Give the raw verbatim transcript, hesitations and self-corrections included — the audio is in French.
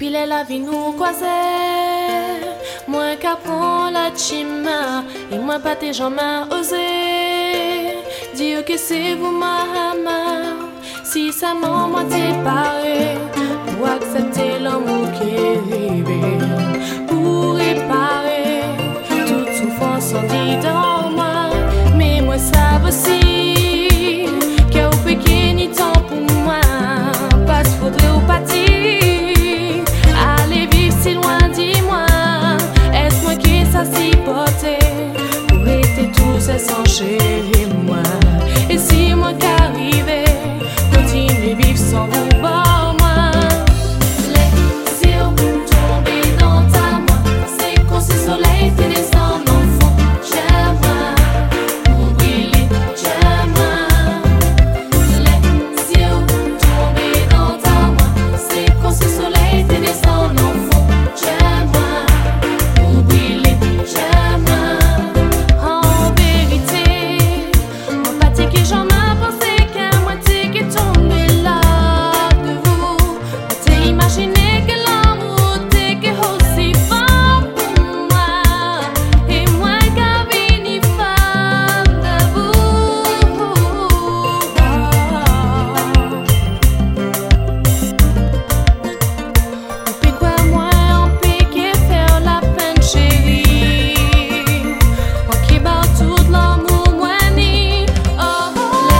Pile la vie nous croise, moi qu'apprends la chima, et moi pas tes jamais osé dire que c'est vous ma ama. Si ça m'a moi séparé, pour accepter l'amour qui